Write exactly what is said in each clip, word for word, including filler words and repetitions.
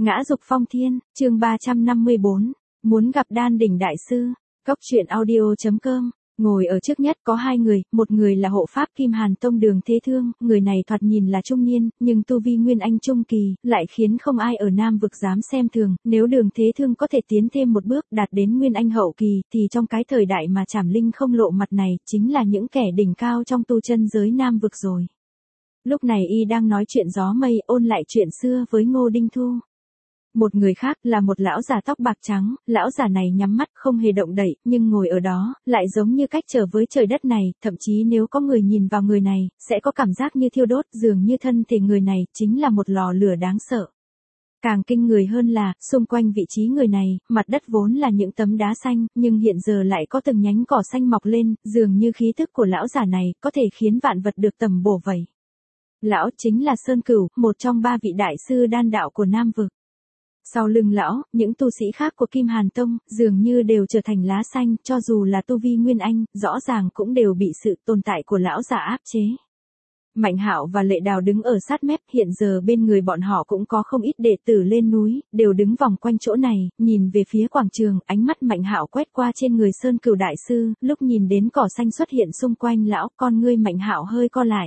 Ngã dục phong thiên, chương ba trăm năm mươi bốn, muốn gặp Đan Đỉnh Đại Sư. Cốc truyện audio chấm com. Ngồi ở trước nhất có hai người, một người là hộ pháp Kim Hàn Tông Đường Thế Thương, người này thoạt nhìn là trung niên, nhưng tu vi nguyên anh trung kỳ, lại khiến không ai ở Nam vực dám xem thường, nếu Đường Thế Thương có thể tiến thêm một bước đạt đến nguyên anh hậu kỳ, thì trong cái thời đại mà Trảm Linh không lộ mặt này, chính là những kẻ đỉnh cao trong tu chân giới Nam vực rồi. Lúc này y đang nói chuyện gió mây, ôn lại chuyện xưa với Ngô Đinh Thu. Một người khác là một lão già tóc bạc trắng, lão già này nhắm mắt không hề động đậy, nhưng ngồi ở đó, lại giống như cách trở với trời đất này, thậm chí nếu có người nhìn vào người này, sẽ có cảm giác như thiêu đốt, dường như thân thể người này chính là một lò lửa đáng sợ. Càng kinh người hơn là, xung quanh vị trí người này, mặt đất vốn là những tấm đá xanh, nhưng hiện giờ lại có từng nhánh cỏ xanh mọc lên, dường như khí thức của lão già này có thể khiến vạn vật được tầm bổ vậy. Lão chính là Sơn Cửu, một trong ba vị đại sư đan đạo của Nam vực. Sau lưng lão, những tu sĩ khác của Kim Hàn Tông, dường như đều trở thành lá xanh, cho dù là tu vi nguyên anh, rõ ràng cũng đều bị sự tồn tại của lão già áp chế. Mạnh Hạo và Lệ Đào đứng ở sát mép, hiện giờ bên người bọn họ cũng có không ít đệ tử lên núi, đều đứng vòng quanh chỗ này, nhìn về phía quảng trường, ánh mắt Mạnh Hạo quét qua trên người Sơn Cửu đại sư, lúc nhìn đến cỏ xanh xuất hiện xung quanh lão, con ngươi Mạnh Hạo hơi co lại.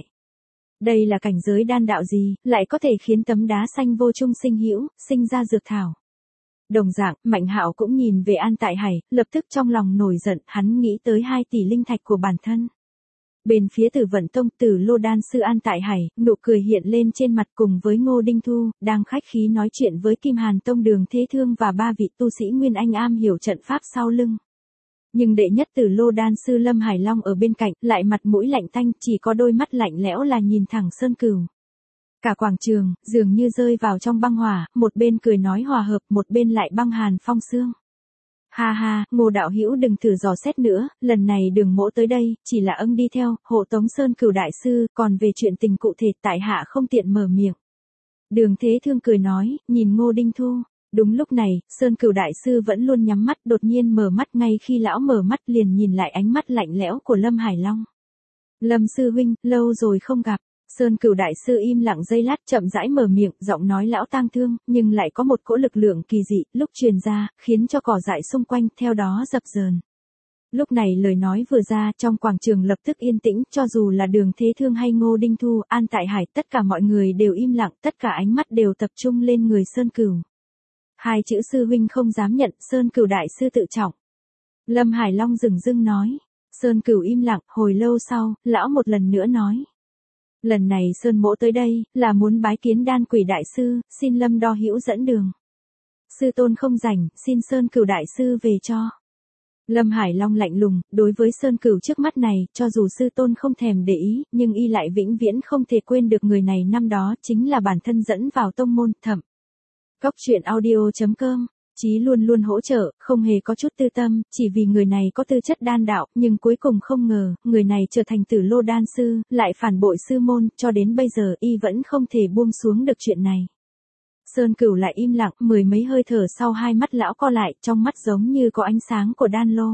Đây là cảnh giới đan đạo gì, lại có thể khiến tấm đá xanh vô trung sinh hữu, sinh ra dược thảo. Đồng dạng, Mạnh Hạo cũng nhìn về An Tại Hải, lập tức trong lòng nổi giận, hắn nghĩ tới hai tỷ linh thạch của bản thân. Bên phía Tử Vận Tông, Tử Lô đan sư An Tại Hải, nụ cười hiện lên trên mặt cùng với Ngô Đinh Thu, đang khách khí nói chuyện với Kim Hàn Tông Đường Thế Thương và ba vị tu sĩ nguyên anh am hiểu trận pháp sau lưng. Nhưng đệ nhất Tử Lô đan sư Lâm Hải Long ở bên cạnh, lại mặt mũi lạnh tanh, chỉ có đôi mắt lạnh lẽo là nhìn thẳng Sơn Cửu. Cả quảng trường, dường như rơi vào trong băng hỏa, một bên cười nói hòa hợp, một bên lại băng hàn phong xương. Ha ha, Ngô đạo hữu đừng thử dò xét nữa, lần này Đường mỗ tới đây, chỉ là ưng đi theo, hộ tống Sơn Cửu đại sư, còn về chuyện tình cụ thể tại hạ không tiện mở miệng. Đường Thế Thương cười nói, nhìn Ngô Đinh Thu. Đúng lúc này, Sơn Cửu đại sư vẫn luôn nhắm mắt, đột nhiên mở mắt, ngay khi lão mở mắt liền nhìn lại ánh mắt lạnh lẽo của Lâm Hải Long. Lâm sư huynh, lâu rồi không gặp. Sơn Cửu đại sư im lặng giây lát, chậm rãi mở miệng, giọng nói lão tang thương, nhưng lại có một cỗ lực lượng kỳ dị, lúc truyền ra, khiến cho cỏ dại xung quanh, theo đó dập dờn. Lúc này lời nói vừa ra, trong quảng trường lập tức yên tĩnh, cho dù là Đường Thế Thương hay Ngô Đinh Thu, An Tại Hải, tất cả mọi người đều im lặng, tất cả ánh mắt đều tập trung lên người Sơn Cửu. Hai chữ sư huynh không dám nhận, Sơn Cửu đại sư tự trọng. Lâm Hải Long dửng dưng nói. Sơn Cửu im lặng, hồi lâu sau, lão một lần nữa nói. Lần này Sơn mỗ tới đây, là muốn bái kiến Đan Quỷ đại sư, xin Lâm đo hữu dẫn đường. Sư tôn không rảnh, xin Sơn Cửu đại sư về cho. Lâm Hải Long lạnh lùng, đối với Sơn Cửu trước mắt này, cho dù sư tôn không thèm để ý, nhưng y lại vĩnh viễn không thể quên được người này năm đó chính là bản thân dẫn vào tông môn, thẩm. Cốc truyện audio chấm com. Chí luôn luôn hỗ trợ, không hề có chút tư tâm, chỉ vì người này có tư chất đan đạo, nhưng cuối cùng không ngờ, người này trở thành Tử Lô đan sư, lại phản bội sư môn, cho đến bây giờ y vẫn không thể buông xuống được chuyện này. Sơn Cửu lại im lặng, mười mấy hơi thở sau hai mắt lão co lại, trong mắt giống như có ánh sáng của đan lô.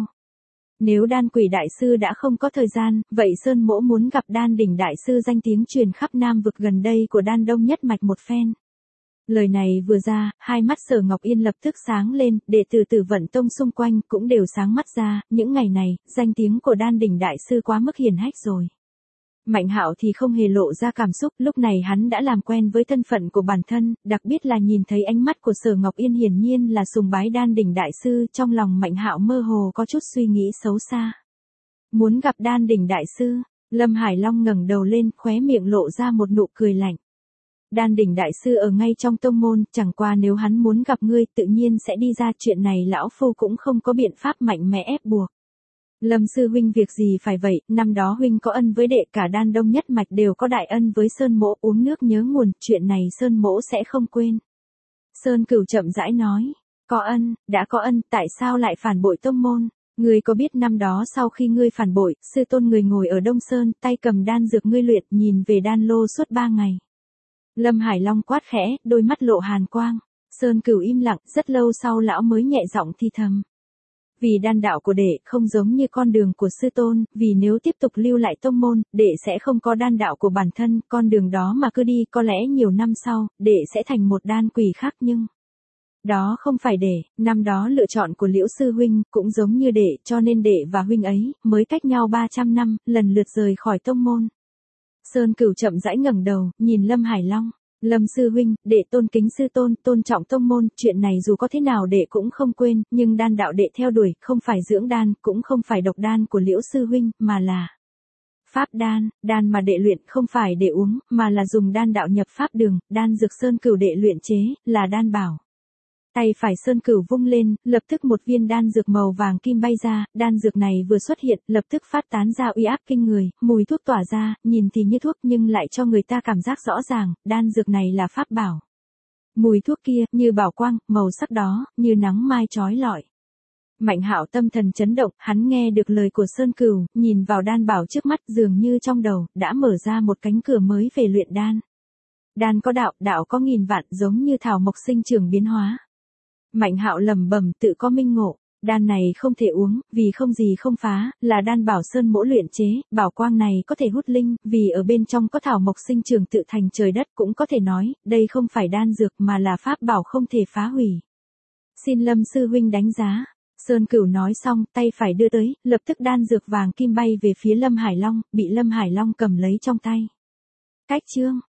Nếu Đan Quỷ đại sư đã không có thời gian, vậy Sơn mỗ muốn gặp Đan Đỉnh đại sư danh tiếng truyền khắp Nam vực gần đây của Đan Đông nhất mạch một phen. Lời này vừa ra, hai mắt Sở Ngọc Yên lập tức sáng lên, đệ tử Tử Vận Tông xung quanh cũng đều sáng mắt ra, những ngày này, danh tiếng của Đan Đỉnh đại sư quá mức hiển hách rồi. Mạnh Hạo thì không hề lộ ra cảm xúc, lúc này hắn đã làm quen với thân phận của bản thân, đặc biệt là nhìn thấy ánh mắt của Sở Ngọc Yên hiển nhiên là sùng bái Đan Đỉnh đại sư, trong lòng Mạnh Hạo mơ hồ có chút suy nghĩ xấu xa. Muốn gặp Đan Đỉnh đại sư, Lâm Hải Long ngẩng đầu lên, khóe miệng lộ ra một nụ cười lạnh. Đan Đỉnh đại sư ở ngay trong tông môn, chẳng qua nếu hắn muốn gặp ngươi tự nhiên sẽ đi ra, chuyện này lão phu cũng không có biện pháp mạnh mẽ ép buộc. Lâm sư huynh việc gì phải vậy, năm đó huynh có ân với đệ, cả Đan Đông nhất mạch đều có đại ân với Sơn mỗ, uống nước nhớ nguồn, chuyện này Sơn mỗ sẽ không quên. Sơn Cửu chậm rãi nói, có ân, đã có ân, tại sao lại phản bội tông môn? Ngươi có biết năm đó sau khi ngươi phản bội, sư tôn người ngồi ở Đông Sơn, tay cầm đan dược ngươi luyện, nhìn về đan lô suốt ba ngày. Lâm Hải Long quát khẽ, đôi mắt lộ hàn quang. Sơn Cửu im lặng, rất lâu sau lão mới nhẹ giọng thi thầm. Vì đan đạo của đệ không giống như con đường của sư tôn, vì nếu tiếp tục lưu lại tông môn, đệ sẽ không có đan đạo của bản thân, con đường đó mà cứ đi có lẽ nhiều năm sau, đệ sẽ thành một đan quỷ khác nhưng... Đó không phải đệ, năm đó lựa chọn của Liễu sư huynh cũng giống như đệ, cho nên đệ và huynh ấy mới cách nhau ba trăm năm, lần lượt rời khỏi tông môn. Sơn Cửu chậm rãi ngẩng đầu, nhìn Lâm Hải Long. Lâm sư huynh, đệ tôn kính sư tôn, tôn trọng tông môn, chuyện này dù có thế nào đệ cũng không quên, nhưng đan đạo đệ theo đuổi, không phải dưỡng đan, cũng không phải độc đan của Liễu sư huynh, mà là pháp đan, đan mà đệ luyện không phải để uống, mà là dùng đan đạo nhập pháp đường, đan dược Sơn Cửu đệ luyện chế, là đan bảo. Tay phải Sơn Cửu vung lên, lập tức một viên đan dược màu vàng kim bay ra, đan dược này vừa xuất hiện, lập tức phát tán ra uy áp kinh người, mùi thuốc tỏa ra, nhìn thì như thuốc nhưng lại cho người ta cảm giác rõ ràng, đan dược này là pháp bảo. Mùi thuốc kia, như bảo quang, màu sắc đó, như nắng mai chói lọi. Mạnh Hạo tâm thần chấn động, hắn nghe được lời của Sơn Cửu, nhìn vào đan bảo trước mắt, dường như trong đầu đã mở ra một cánh cửa mới về luyện đan. Đan có đạo, đạo có nghìn vạn, giống như thảo mộc sinh trưởng biến hóa. Mạnh Hạo lẩm bẩm tự có minh ngộ, đan này không thể uống, vì không gì không phá, là đan bảo Sơn Mỗ luyện chế, bảo quang này có thể hút linh, vì ở bên trong có thảo mộc sinh trưởng tự thành trời đất, cũng có thể nói, đây không phải đan dược mà là pháp bảo không thể phá hủy. Xin Lâm sư huynh đánh giá. Sơn Cửu nói xong, tay phải đưa tới, lập tức đan dược vàng kim bay về phía Lâm Hải Long, bị Lâm Hải Long cầm lấy trong tay. Cách chương